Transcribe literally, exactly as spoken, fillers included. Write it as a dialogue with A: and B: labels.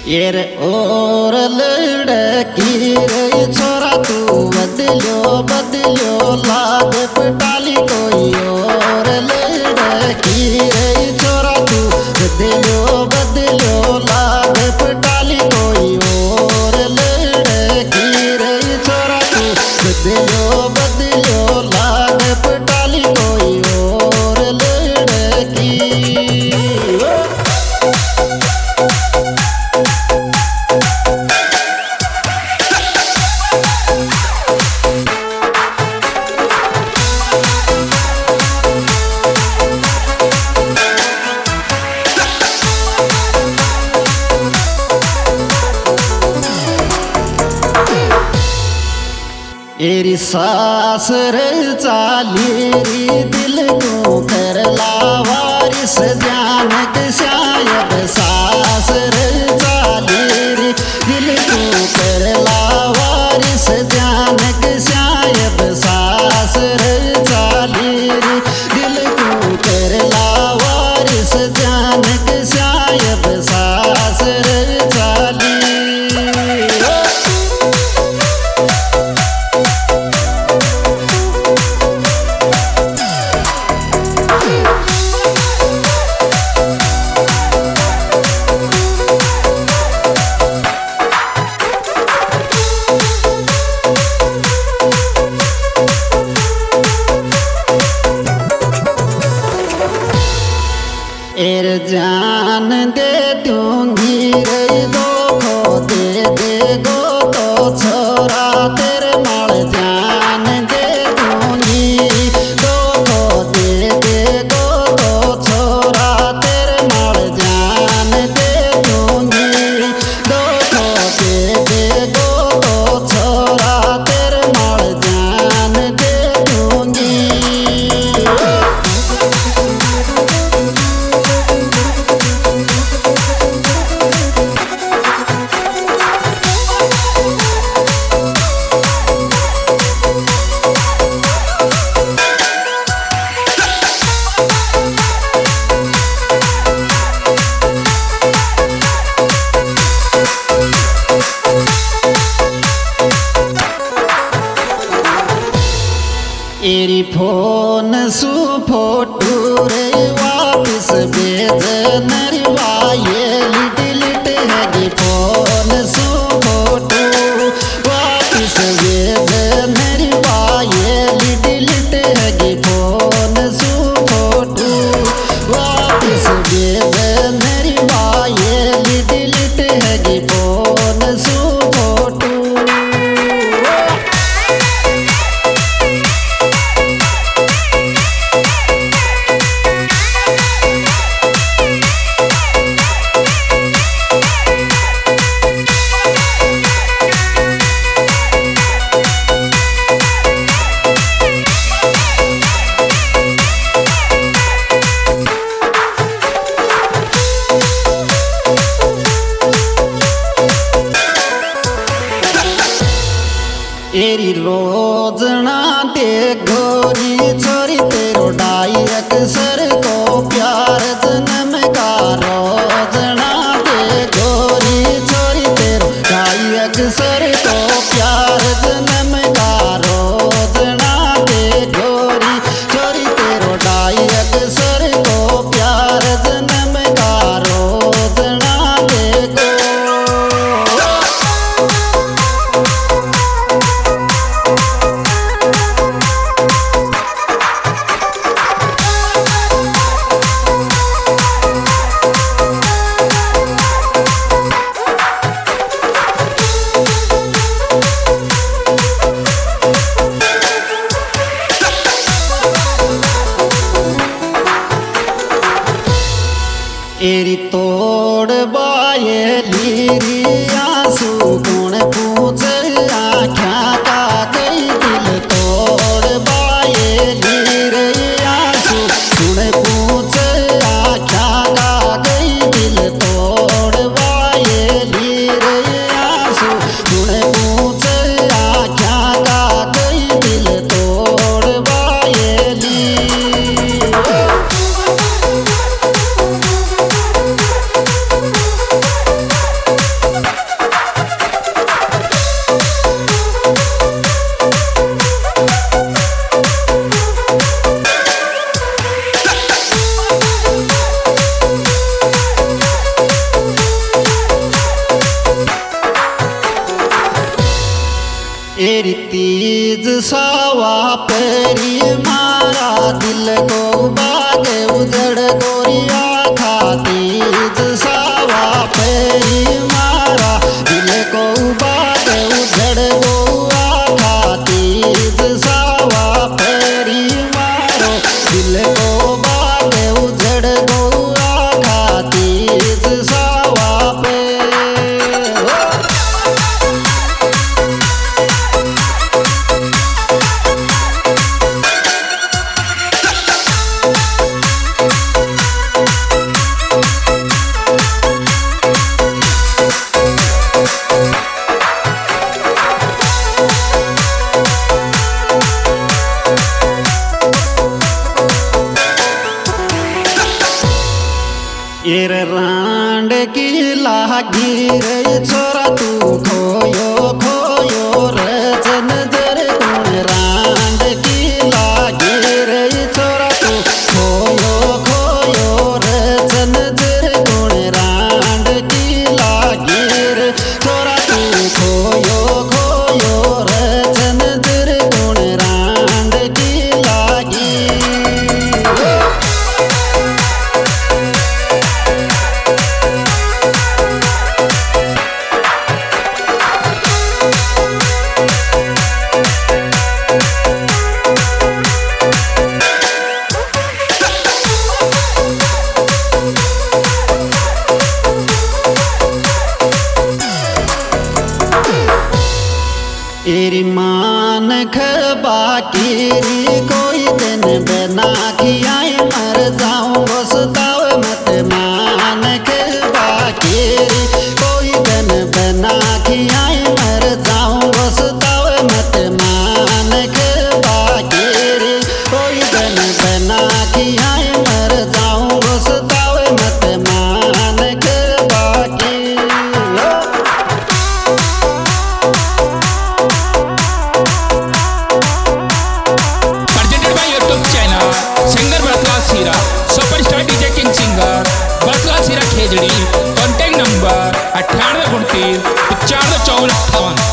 A: येर और लड़की रे छोरा तू बदलो बदलो लाग पटाली कोई और लड़की रे छोरा तू बदलो बदलो लाग पटाली कोई और लड़की रे छोरा तू बदलो बदलो लाग पटाली कोई और लड़की। एरी सास रे चाली री दिल को कर लावारिस जान के शायद सास रे चाली री दिल को कर लावारिस जान के शायद सास रे चाली री दिल को कर लावारिस जान के शायद सास रे चाली। एर जान दे दूंगी रे दो खो दे दे गो तो छोरा तेरे माल जान दे दूंगी दो खो दे दे गो तो छोरा तेरे माल जान दे दूंगी दो खो दे दे गो तो छोरा तेरे माल जान दे दूंगी। एरी फोन सु फोटो रे वापिस भेज नरवा ये लिट लिट है फोन सु फोटो वापिस भेज नरवा ये लिट लिट है फोन सु फोटो वापिस भेज नरवा ये लिट लिट है फोन सु फोटो। एरी रोजना दे गोरी छोरी तेरो डायक सर को प्यार जन्म का रोजना दे गोरी छोरी तेरो डायक सर को प्यार जन्म का रोजना दे गोरी छोरी तेरो डायक सर को प्यार जन्म का रोजना दे गो। एरी तोड़ बाये लीरी आंसू गुण पूछ आख्या का गई दिल तोड़ बाये लीरी आंसू गुण पूछ आख्या का गई दिल तोड़ बाये लीरी आंसू गुण पूछ आख्या का गई दिल तोड़ बाये ली। एरी तीज सावा परी मारा दिल को बागे उजड़ गोरिया खा तीज सावा परी मारा दिल को बागे उजड़ गोआ खा तीज सावा परी मारो दिल को बागे उजड़ गोआ खा तीज सावा पे एर रांड की लागी रे छोरा तू खोयो खोयो रचन जर गुण रांड की लागी रे छोरा तू खोयो खोयो रचन जर गुण रांड की लागी रे छोरा तू खोयो खोयो रचन जर गुण रांड की लागी एरी मान खबा कीरी कोई दिन बिना खियाए मर जाऊं बसताव मत मान खबा कीरी कोई दिन बिना खियाए मर जाऊं बसताव मत मान खबा कीरी कोई दिन बिना खियाए मर जाऊं बसताव मत मान खबा कीरी
B: singer Baratlal Seera superstar DJ king singer Baratlal Seera Khejadi contact number अट्ठानवे उनतीस पचानवे चौवन अट्ठावन।